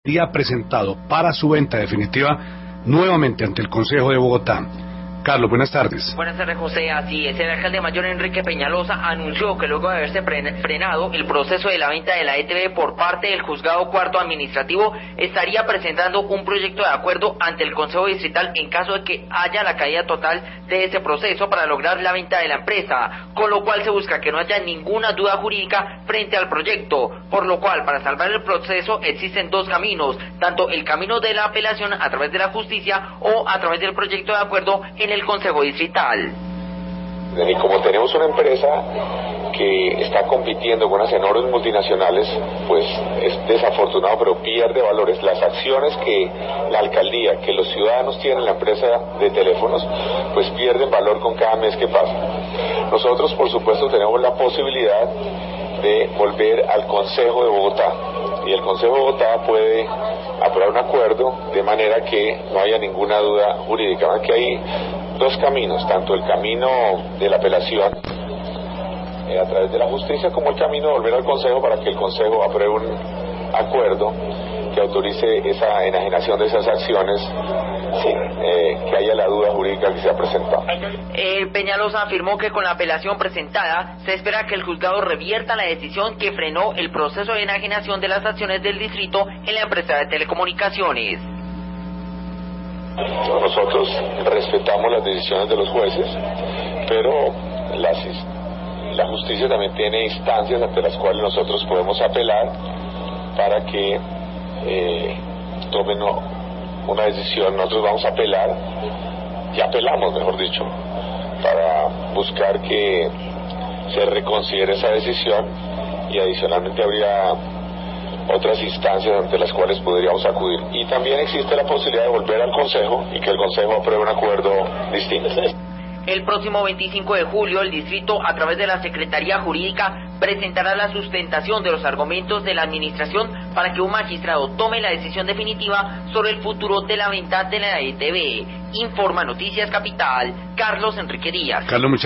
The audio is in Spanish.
día presentado para su venta definitiva nuevamente ante el Consejo de Bogotá. Carlos, buenas tardes. Buenas tardes, José. Así es, el alcalde mayor Enrique Peñalosa anunció que luego de haberse frenado el proceso de la venta de la ETB por parte del Juzgado Cuarto Administrativo, estaría presentando un proyecto de acuerdo ante el Consejo Distrital en caso de que haya la caída total de ese proceso para lograr la venta de la empresa, con lo cual se busca que no haya ninguna duda jurídica frente al proyecto, por lo cual para salvar el proceso existen dos caminos, tanto el camino de la apelación a través de la justicia o a través del proyecto de acuerdo en el Consejo Distrital. Y como tenemos una empresa que está compitiendo con unas enormes multinacionales, pues es desafortunado, pero pierde valores. Las acciones que la alcaldía, que los ciudadanos tienen en la empresa de teléfonos, pues pierden valor con cada mes que pasa. Nosotros, por supuesto, tenemos la posibilidad de volver al Consejo de Bogotá, y el Consejo de Bogotá puede aprobar un acuerdo de manera que no haya ninguna duda jurídica. Que hay dos caminos, tanto el camino de la apelación a través de la justicia como el camino de volver al Consejo para que el Consejo apruebe un acuerdo que autorice esa enajenación de esas acciones sin que haya la duda jurídica que se ha presentado. Peñalosa afirmó que con la apelación presentada se espera que el juzgado revierta la decisión que frenó el proceso de enajenación de las acciones del distrito en la empresa de telecomunicaciones. Nosotros respetamos las decisiones de los jueces, pero la justicia también tiene instancias ante las cuales nosotros podemos apelar para que tomen una decisión. Nosotros vamos a apelar, ya apelamos, mejor dicho, para buscar que se reconsidere esa decisión, y adicionalmente habría otras instancias ante las cuales podríamos acudir. Y también existe la posibilidad de volver al Consejo y que el Consejo apruebe un acuerdo distinto. El próximo 25 de julio, el distrito, a través de la Secretaría Jurídica, presentará la sustentación de los argumentos de la administración para que un magistrado tome la decisión definitiva sobre el futuro de la venta de la ETB. Informa Noticias Capital, Carlos Enrique Díaz. Carlos,